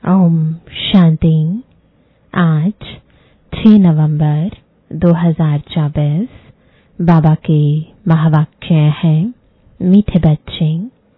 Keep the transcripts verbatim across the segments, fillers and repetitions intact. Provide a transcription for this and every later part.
ओम शांति। आज छह नवंबर दो हज़ार चौबीस। बाबा के महावाक्य हैं, मीठे बच्चे,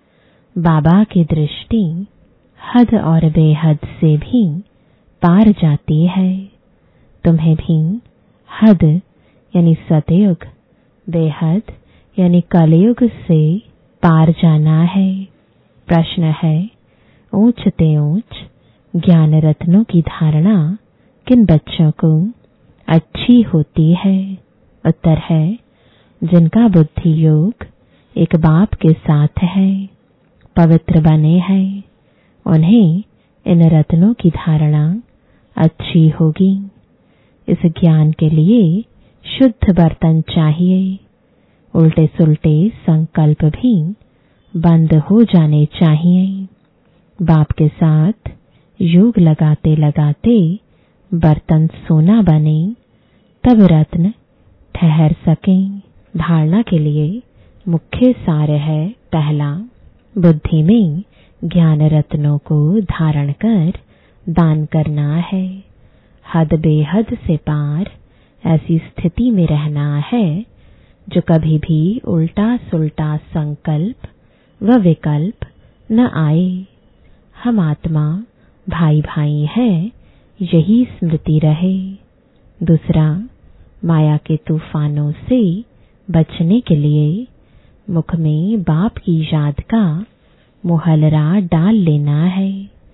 बाबा की दृष्टि हद और बेहद से भी पार जाती है। तुम्हें भी हद यानी सतयुग, बेहद यानी कलयुग से पार जाना है। प्रश्न है, ऊंच ते ऊंच ज्ञान रत्नों की धारणा किन बच्चों को अच्छी होती है? उत्तर है, जिनका बुद्धि योग एक बाप के साथ है, पवित्र बने हैं, उन्हें इन रत्नों की धारणा अच्छी होगी। इस ज्ञान के लिए शुद्ध बर्तन चाहिए। उल्टे सुल्टे संकल्प भी बंद हो जाने चाहिए। बाप के साथ योग लगाते लगाते बर्तन सोना बने, तब रत्न ठहर सकें। धारणा के लिए मुख्य सार है, पहला, बुद्धि में ज्ञान रत्नों को धारण कर दान करना है। हद बेहद से पार ऐसी स्थिति में रहना है जो कभी भी उल्टा सुल्टा संकल्प व विकल्प न आए। हम आत्मा भाई भाई हैं, यही स्मृति रहे। दूसरा, माया के तूफानों से बचने के लिए मुख में बाप की याद का मुहल्ला डाल लेना है।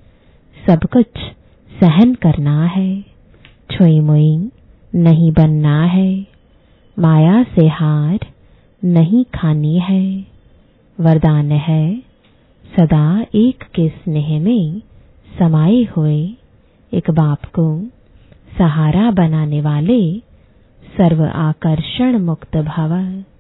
सब कुछ सहन करना है, छुई मुई नहीं बनना है, माया से हार नहीं खानी है। वरदान है, सदा एक के स्नेह में समाये हुए एक बाप को सहारा बनाने वाले सर्व आकर्षण मुक्त भव।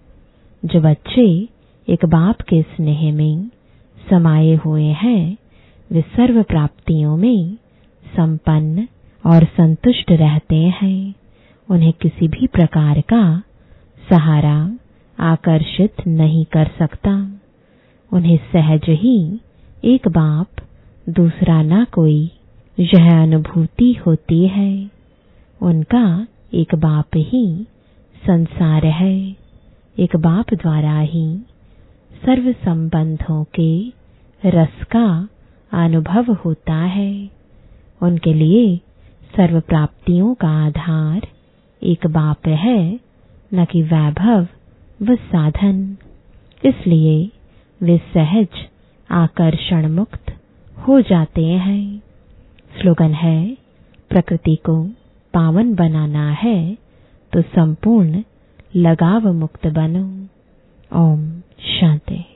जो बच्चे एक बाप के स्नेह में समाये हुए हैं, वे सर्व प्राप्तियों में संपन्न और संतुष्ट रहते हैं। उन्हें किसी भी प्रकार का सहारा आकर्षित नहीं कर सकता। उन्हें सहज ही एक बाप दूसरा ना कोई यह अनुभूति होती है। उनका एक बाप ही संसार है। एक बाप द्वारा ही सर्व संबंधों के रस का अनुभव होता है। उनके लिए सर्व प्राप्तियों का आधार एक बाप है, न कि वैभव व साधन। इसलिए वे सहज आकर्षण मुक्त हो जाते हैं। स्लोगन है, प्रकृति को पावन बनाना है तो संपूर्ण लगाव मुक्त बनो। ओम शांति।